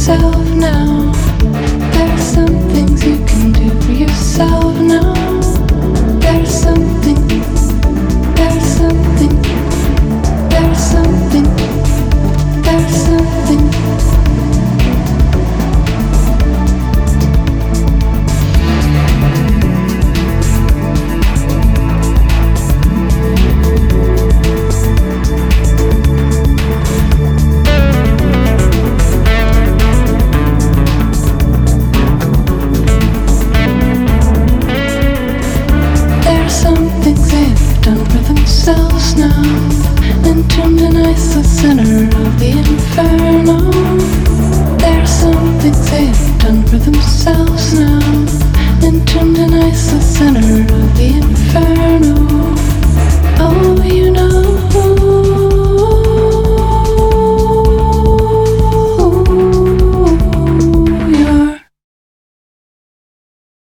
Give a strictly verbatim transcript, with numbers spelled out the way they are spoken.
yourself now. There are some things you can do for yourself now. There's something, there's something, there's something, there's something. Themselves now, entombed in ice, the center of the inferno. There are some things they've done for themselves now, entombed in ice, the center of the inferno.